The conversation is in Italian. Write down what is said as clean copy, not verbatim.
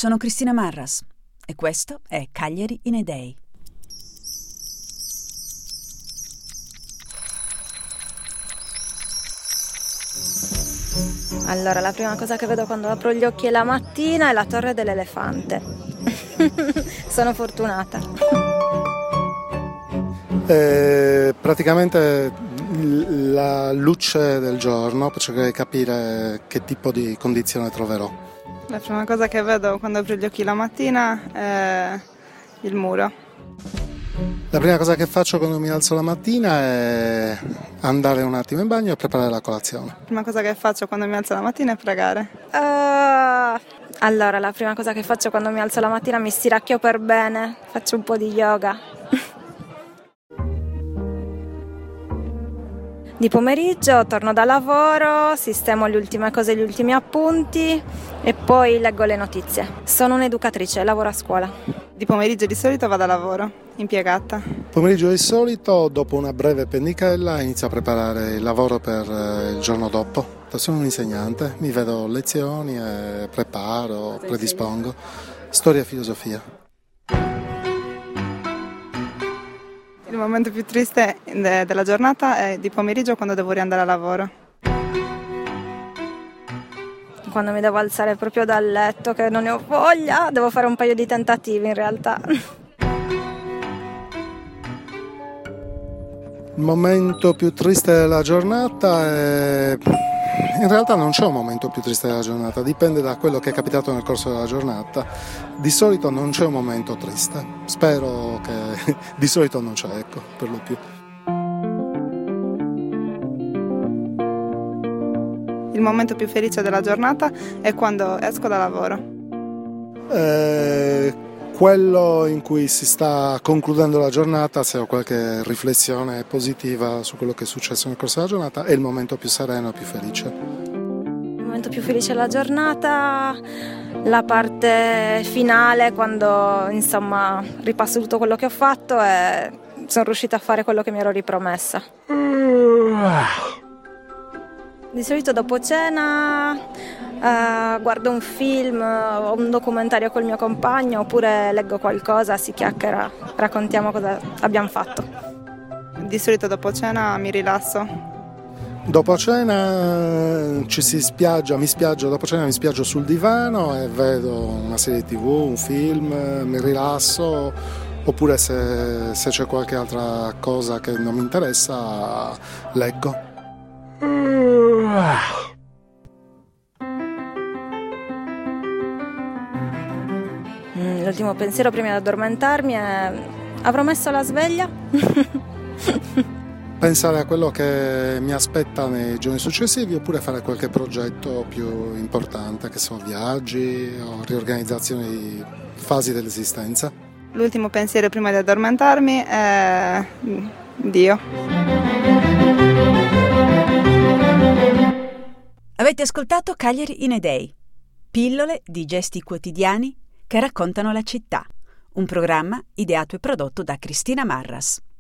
sono Cristina Marras e questo è Cagliari in a Day. Allora, la prima cosa che vedo quando apro gli occhi la mattina è la Torre dell'Elefante. Sono fortunata. Praticamente la luce del giorno per cercare di capire che tipo di condizione troverò. La prima cosa che vedo quando apro gli occhi la mattina è il muro. La prima cosa che faccio quando mi alzo la mattina è andare un attimo in bagno e preparare la colazione. La prima cosa che faccio quando mi alzo la mattina è pregare. Allora, la prima cosa che faccio quando mi alzo la mattina mi stiracchio per bene, faccio un po' di yoga. Di pomeriggio torno da lavoro, sistemo le ultime cose, gli ultimi appunti e poi leggo le notizie. Sono un'educatrice, lavoro a scuola. Di pomeriggio di solito vado a lavoro, impiegata. Pomeriggio di solito, dopo una breve pennichella, inizio a preparare il lavoro per il giorno dopo. Sono un insegnante, mi vedo lezioni e preparo, predispongo. Storia e filosofia. Il momento più triste della giornata è di pomeriggio quando devo riandare a lavoro. Quando mi devo alzare proprio dal letto che non ne ho voglia, devo fare un paio di tentativi in realtà. Il momento più triste della giornata è... In realtà non c'è un momento più triste della giornata, dipende da quello che è capitato nel corso della giornata. Di solito non c'è un momento triste, spero che di solito non c'è, ecco, per lo più. Il momento più felice della giornata è quando esco da lavoro. Quello in cui si sta concludendo la giornata, se ho qualche riflessione positiva su quello che è successo nel corso della giornata, è il momento più sereno e più felice. Il momento più felice della giornata, la parte finale, quando insomma ripasso tutto quello che ho fatto e sono riuscita a fare quello che mi ero ripromessa. Di solito dopo cena guardo un film o un documentario col mio compagno oppure leggo qualcosa, si chiacchiera, raccontiamo cosa abbiamo fatto. Di solito dopo cena mi rilasso. Dopo cena mi spiaggio sul divano e vedo una serie TV, un film, mi rilasso, oppure se c'è qualche altra cosa che non mi interessa leggo. L'ultimo pensiero prima di addormentarmi è: avrò messo la sveglia? Pensare a quello che mi aspetta nei giorni successivi oppure fare qualche progetto più importante, che sono viaggi o riorganizzazione di fasi dell'esistenza. L'ultimo pensiero prima di addormentarmi è Dio. Avete ascoltato Cagliari in a Day, pillole di gesti quotidiani che raccontano la città, un programma ideato e prodotto da Cristina Marras.